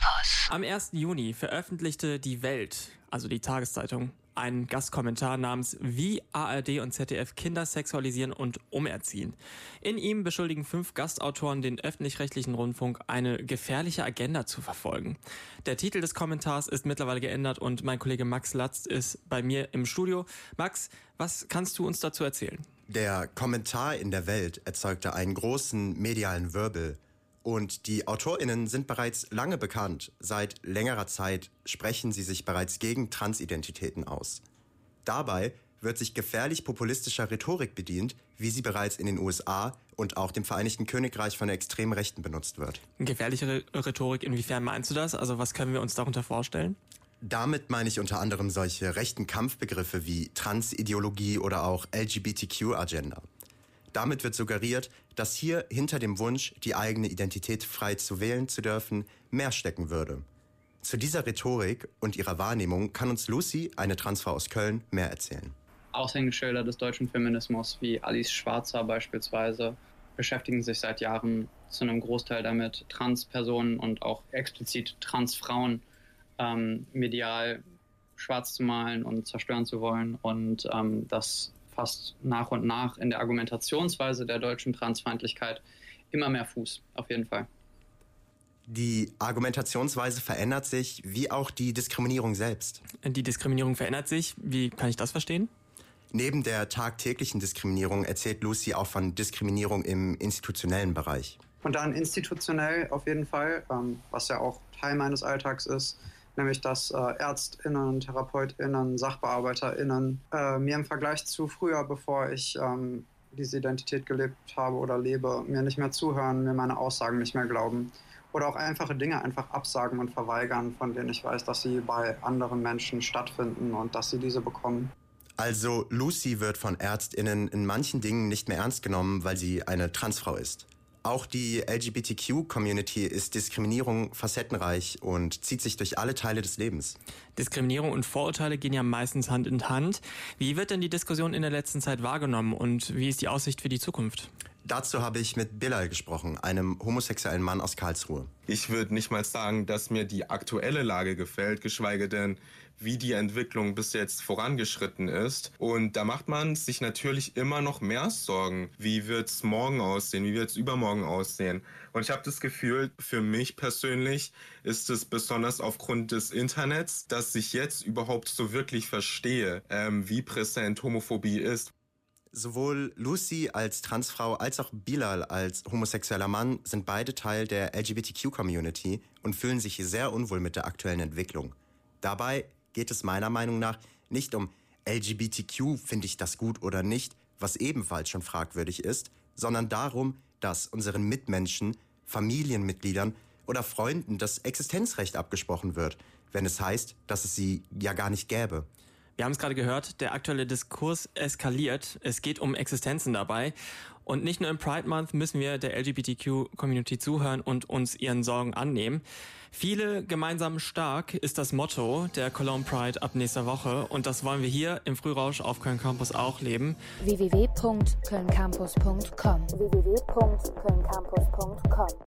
Campus. Am 1. Juni veröffentlichte Die Welt, also die Tageszeitung, einen Gastkommentar namens Wie ARD und ZDF Kinder sexualisieren und umerziehen. In ihm beschuldigen 5 Gastautoren den öffentlich-rechtlichen Rundfunk, eine gefährliche Agenda zu verfolgen. Der Titel des Kommentars ist mittlerweile geändert und mein Kollege Max Latz ist bei mir im Studio. Max, was kannst du uns dazu erzählen? Der Kommentar in der Welt erzeugte einen großen medialen Wirbel. Und die AutorInnen sind bereits lange bekannt. Seit längerer Zeit sprechen sie sich bereits gegen Transidentitäten aus. Dabei wird sich gefährlich populistischer Rhetorik bedient, wie sie bereits in den USA und auch dem Vereinigten Königreich von der extremen Rechten benutzt wird. Gefährliche Rhetorik, inwiefern meinst du das? Also was können wir uns darunter vorstellen? Damit meine ich unter anderem solche rechten Kampfbegriffe wie Transideologie oder auch LGBTQ-Agenda. Damit wird suggeriert, dass hier hinter dem Wunsch, die eigene Identität frei zu wählen zu dürfen, mehr stecken würde. Zu dieser Rhetorik und ihrer Wahrnehmung kann uns Lucy, eine Transfrau aus Köln, mehr erzählen. Aushängeschilder des deutschen Feminismus wie Alice Schwarzer beispielsweise beschäftigen sich seit Jahren zu einem Großteil damit, Transpersonen und auch explizit Transfrauen medial schwarz zu malen und zerstören zu wollen und das fast nach und nach in der Argumentationsweise der deutschen Transfeindlichkeit immer mehr Fuß, auf jeden Fall. Die Argumentationsweise verändert sich, wie auch die Diskriminierung selbst. Die Diskriminierung verändert sich. Wie kann ich das verstehen? Neben der tagtäglichen Diskriminierung erzählt Lucy auch von Diskriminierung im institutionellen Bereich. Und dann institutionell auf jeden Fall, was ja auch Teil meines Alltags ist, nämlich dass ÄrztInnen, TherapeutInnen, SachbearbeiterInnen mir im Vergleich zu früher, bevor ich diese Identität gelebt habe oder lebe, mir nicht mehr zuhören, mir meine Aussagen nicht mehr glauben. Oder auch einfache Dinge einfach absagen und verweigern, von denen ich weiß, dass sie bei anderen Menschen stattfinden und dass sie diese bekommen. Also Lucy wird von ÄrztInnen in manchen Dingen nicht mehr ernst genommen, weil sie eine Transfrau ist. Auch die LGBTQ-Community ist Diskriminierung facettenreich und zieht sich durch alle Teile des Lebens. Diskriminierung und Vorurteile gehen ja meistens Hand in Hand. Wie wird denn die Diskussion in der letzten Zeit wahrgenommen und wie ist die Aussicht für die Zukunft? Dazu habe ich mit Bilal gesprochen, einem homosexuellen Mann aus Karlsruhe. Ich würde nicht mal sagen, dass mir die aktuelle Lage gefällt, geschweige denn, wie die Entwicklung bis jetzt vorangeschritten ist. Und da macht man sich natürlich immer noch mehr Sorgen. Wie wird's morgen aussehen? Wie wird's übermorgen aussehen? Und ich habe das Gefühl, für mich persönlich ist es besonders aufgrund des Internets, dass ich jetzt überhaupt so wirklich verstehe, wie präsent Homophobie ist. Sowohl Lucy als Transfrau als auch Bilal als homosexueller Mann sind beide Teil der LGBTQ-Community und fühlen sich sehr unwohl mit der aktuellen Entwicklung. Dabei geht es meiner Meinung nach nicht um LGBTQ, finde ich das gut oder nicht, was ebenfalls schon fragwürdig ist, sondern darum, dass unseren Mitmenschen, Familienmitgliedern oder Freunden das Existenzrecht abgesprochen wird, wenn es heißt, dass es sie ja gar nicht gäbe. Wir haben es gerade gehört, der aktuelle Diskurs eskaliert. Es geht um Existenzen dabei. Und nicht nur im Pride Month müssen wir der LGBTQ-Community zuhören und uns ihren Sorgen annehmen. Viele gemeinsam stark ist das Motto der Cologne Pride ab nächster Woche. Und das wollen wir hier im Frührausch auf Köln Campus auch leben. www.kölncampus.com